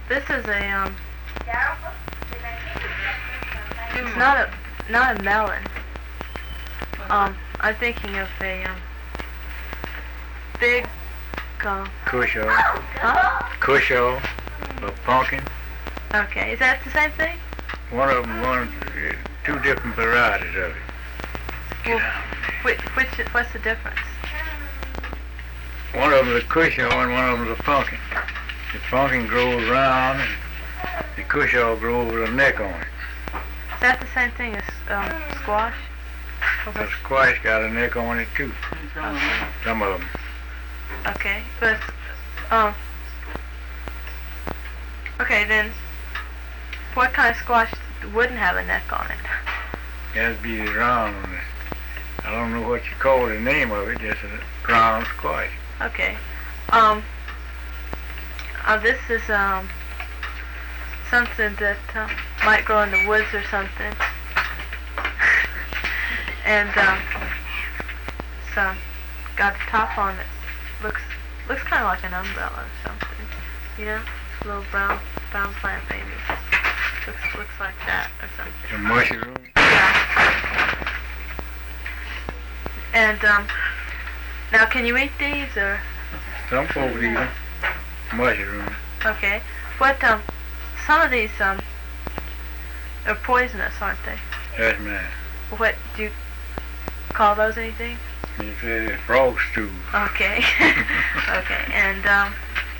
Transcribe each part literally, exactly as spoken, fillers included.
this is a, um, it's not a, not a melon. Um, I'm thinking of a, um, big, um, Cusho. huh? Cusho. A pumpkin. Okay, is that the same thing? One of them, one, two different varieties of it. Well, which, which, what's the difference? One of them is a Cusho and one of them is a pumpkin. The pumpkin grows round and the Cusho grows with a neck on it. Is that the same thing as, um, squash? Or The what- squash got a neck on it too. Okay. Some of them. Okay, but, um, okay, then, what kind of squash wouldn't have a neck on it? It has to be round on it. I don't know what you call the name of it, just a round squash. Okay, um, uh, this is, um, something that, uh, might grow in the woods or something. And, um, so, got a top on it. Looks, looks kind of like an umbrella or something, you know? A little brown, brown plant maybe. Looks, looks like that or something. A mushroom. Yeah. And, um, now can you eat these or? Some folks eat them. Mushroom. Okay. What, um, some of these, um, are poisonous, aren't they? That's mine. What, do you call those anything? You say frog stew. Okay. Okay, and, um,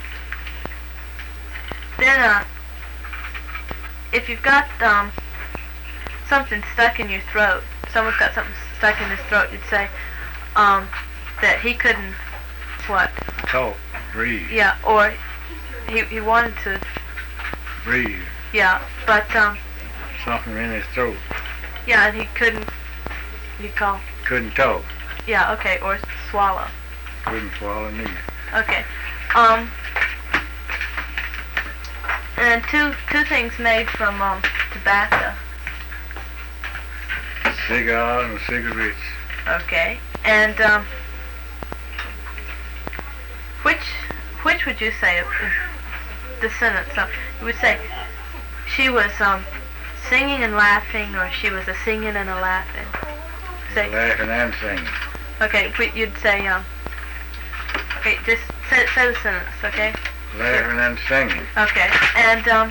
then, uh, if you've got, um, something stuck in your throat, someone's got something stuck in his throat, you'd say, um, that he couldn't, what? Talk. Breathe. Yeah, or he, he wanted to, Breathe. yeah, but, um, Something in his throat. yeah, and he couldn't, you call, Couldn't talk. yeah, okay, or swallow. Couldn't swallow neither. Okay, um, and two, two things made from, um, tobacco. Cigar and cigarettes. Okay, and, um, which, which would you say, the sentence, um, you would say, she was, um, singing and laughing, or she was a singing and a laughing? Say, Laughing and singing. okay, but you'd say, um, okay, just say, say the sentence, okay? Laughing and singing. Okay, and, um,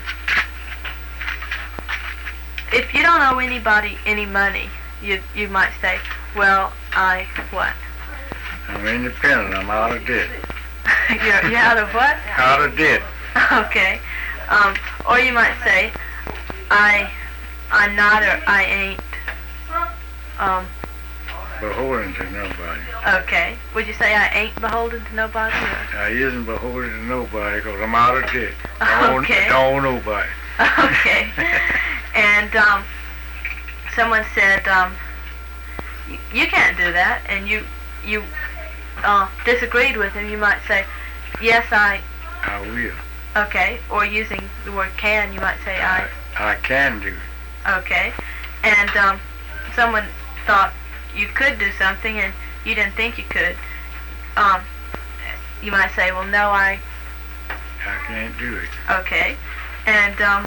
if you don't owe anybody any money, you, you might say, well, I, what? I'm independent. I'm out of debt. you're, you're out of what? Out of debt. Okay, um, or you might say, I, I'm not or I ain't, um, Beholden to nobody. okay. Would you say I ain't beholden to nobody? Or? I isn't beholden to nobody because I'm out of debt. Don't, Okay. don't owe nobody. Okay. And, um, someone said, um, y- you can't do that, and you, you, uh, disagreed with him, you might say, yes, I, I will. okay, or using the word can, you might say I, I can do it. okay, and, um, someone thought you could do something and you didn't think you could, um, you might say, well, no, I, I can't do it. okay, and, um,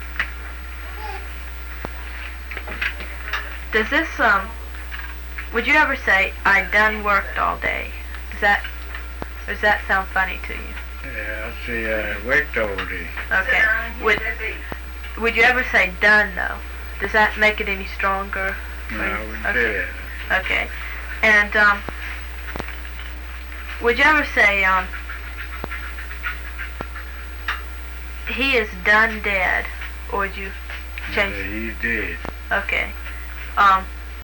does this, um, would you ever say, I done worked all day? Does that, does that sound funny to you? Yeah, I see I worked all day. Okay. Would, would you ever say done, though? Does that make it any stronger? No, for you? I wouldn't Okay. say that. Okay. And, um, would you ever say, um, he is done dead? Or would you change? Yeah, he's dead. Okay. Um,